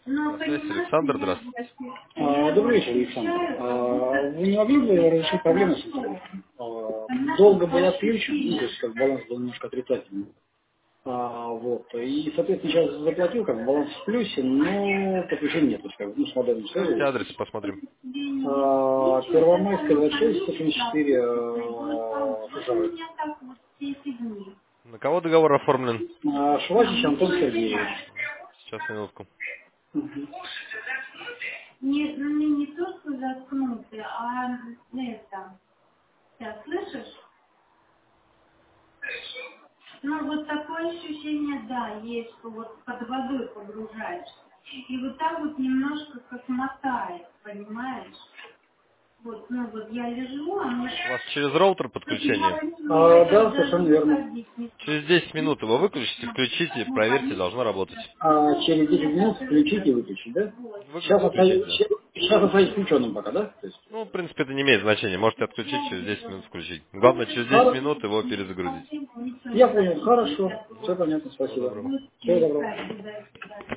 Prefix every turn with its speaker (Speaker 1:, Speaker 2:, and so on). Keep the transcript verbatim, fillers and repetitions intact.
Speaker 1: Но
Speaker 2: На связи
Speaker 1: понимаешь,
Speaker 2: Александр,
Speaker 1: меня
Speaker 2: здравствуйте.
Speaker 1: А, Добрый вечер, Александр. А, Вы не могли бы разрешить проблему с интернетом? А, Долго был отключен, ну, то есть как баланс был немножко отрицательный. А, вот. И, соответственно, сейчас заплатил, как бы баланс в плюсе, но подключения нет, то есть, как бы, ну, с модемом
Speaker 2: Скажите
Speaker 1: связываюсь.
Speaker 2: адрес, посмотрим.
Speaker 1: А, Первомайская, двадцать шесть, сто семьдесят четыре, а, Фужары.
Speaker 2: На кого договор оформлен?
Speaker 1: А, Швачич Антон Сергеевич.
Speaker 2: Сейчас, минутку.
Speaker 1: Мгм.
Speaker 3: Не, ну, не, не то, что заткнуты, а это. Сейчас, слышишь? Ну, вот такое ощущение, да, есть, что вот под водой погружаешься. И вот так вот немножко как мотает, понимаешь? Вот, ну вот я лежу, а мне
Speaker 2: У вас через роутер
Speaker 3: как не
Speaker 2: подключение?
Speaker 3: говорю, мне
Speaker 1: А,
Speaker 3: как
Speaker 1: да,
Speaker 3: даже
Speaker 1: совершенно верно.
Speaker 3: выходить не
Speaker 2: Через десять минут его выключите, включите,
Speaker 3: ну,
Speaker 2: проверьте,
Speaker 3: конечно,
Speaker 2: должно работать.
Speaker 1: А через десять минут включить и выключить, да?
Speaker 3: вот.
Speaker 2: Выключите,
Speaker 1: Сейчас
Speaker 2: включите,
Speaker 1: оставить,
Speaker 2: да.
Speaker 1: сейчас оставить включенным пока, да? То есть.
Speaker 2: Ну, в принципе, это не имеет значения. Можете отключить, через десять минут включить. Главное, через десять
Speaker 1: Хоро-
Speaker 2: минут его перезагрузить.
Speaker 1: Я понял, хорошо. Все понятно,
Speaker 2: Всего
Speaker 1: спасибо.
Speaker 2: доброго.
Speaker 1: Всего доброго.